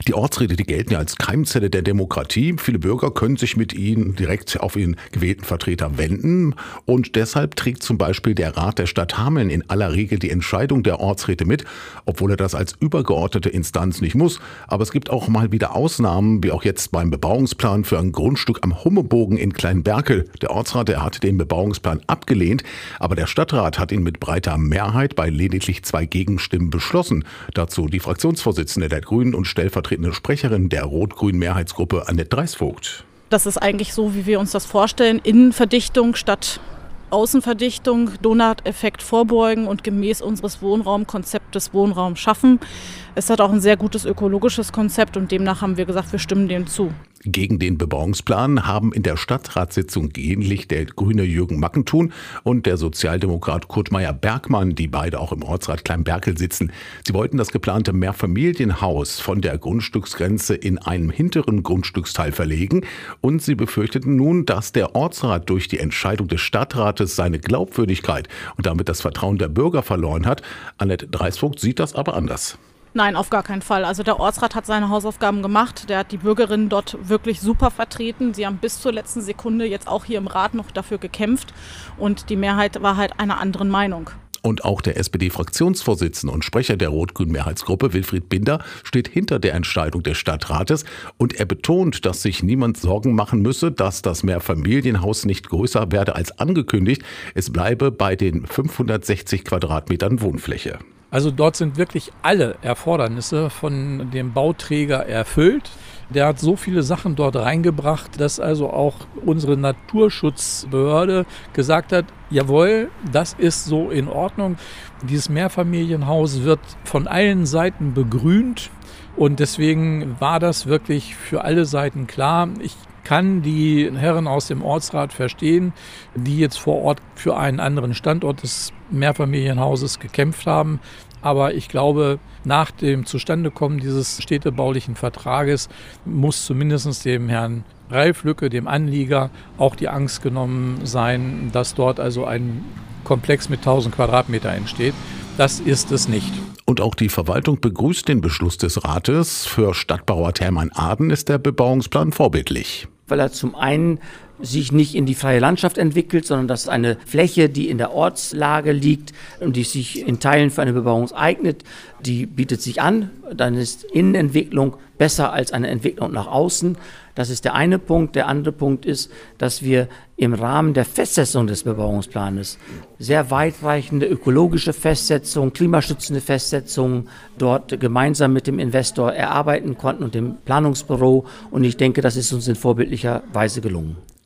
Die Ortsräte, die gelten ja als Keimzelle der Demokratie. Viele Bürger können sich mit ihnen direkt auf ihren gewählten Vertreter wenden. Und deshalb trägt zum Beispiel der Rat der Stadt Hameln in aller Regel die Entscheidung der Ortsräte mit, obwohl er das als übergeordnete Instanz nicht muss. Aber es gibt auch mal wieder Ausnahmen, wie auch jetzt beim Bebauungsplan für ein Grundstück am Hummebogen in Kleinberkel. Der Ortsrat, der hat den Bebauungsplan abgelehnt, aber der Stadtrat hat ihn mit breiter Mehrheit bei lediglich 2 Gegenstimmen beschlossen. Dazu die Fraktionsvorsitzende der Grünen und stellvertretende Sprecherin der rot-grünen Mehrheitsgruppe Annette Dreisvogt. Das ist eigentlich so, wie wir uns das vorstellen. Innenverdichtung statt Außenverdichtung, Donut-Effekt vorbeugen und gemäß unseres Wohnraumkonzeptes Wohnraum schaffen. Es hat auch ein sehr gutes ökologisches Konzept und demnach haben wir gesagt, wir stimmen dem zu. Gegen den Bebauungsplan haben in der Stadtratssitzung ähnlich der grüne Jürgen Mackenthun und der Sozialdemokrat Kurt Meyer-Bergmann, die beide auch im Ortsrat Kleinberkel sitzen. Sie wollten das geplante Mehrfamilienhaus von der Grundstücksgrenze in einem hinteren Grundstücksteil verlegen und sie befürchteten nun, dass der Ortsrat durch die Entscheidung des Stadtrates seine Glaubwürdigkeit und damit das Vertrauen der Bürger verloren hat. Annette Dreisvogt sieht das aber anders. Nein, auf gar keinen Fall. Also der Ortsrat hat seine Hausaufgaben gemacht. Der hat die Bürgerinnen dort wirklich super vertreten. Sie haben bis zur letzten Sekunde jetzt auch hier im Rat noch dafür gekämpft. Und die Mehrheit war halt einer anderen Meinung. Und auch der SPD-Fraktionsvorsitzende und Sprecher der rot-grünen Mehrheitsgruppe, Wilfried Binder, steht hinter der Entscheidung des Stadtrates. Und er betont, dass sich niemand Sorgen machen müsse, dass das Mehrfamilienhaus nicht größer werde als angekündigt. Es bleibe bei den 560 Quadratmetern Wohnfläche. Also dort sind wirklich alle Erfordernisse von dem Bauträger erfüllt. Der hat so viele Sachen dort reingebracht, dass also auch unsere Naturschutzbehörde gesagt hat, jawohl, das ist so in Ordnung. Dieses Mehrfamilienhaus wird von allen Seiten begrünt und deswegen war das wirklich für alle Seiten klar. Ich kann die Herren aus dem Ortsrat verstehen, die jetzt vor Ort für einen anderen Standort des Mehrfamilienhauses gekämpft haben. Aber ich glaube, nach dem Zustandekommen dieses städtebaulichen Vertrages muss zumindest dem Herrn Ralf Lücke, dem Anlieger, auch die Angst genommen sein, dass dort also ein Komplex mit 1000 Quadratmeter entsteht. Das ist es nicht. Und auch die Verwaltung begrüßt den Beschluss des Rates. Für Stadtbauer Thermann-Aden ist der Bebauungsplan vorbildlich. Weil er zum einen sich nicht in die freie Landschaft entwickelt, sondern das ist eine Fläche, die in der Ortslage liegt und die sich in Teilen für eine Bebauung eignet, die bietet sich an. Dann ist Innenentwicklung besser als eine Entwicklung nach außen. Das ist der eine Punkt. Der andere Punkt ist, dass wir im Rahmen der Festsetzung des Bebauungsplanes sehr weitreichende ökologische Festsetzungen, klimaschützende Festsetzungen dort gemeinsam mit dem Investor erarbeiten konnten und dem Planungsbüro. Und ich denke, das ist uns in vorbildlicher Weise gelungen.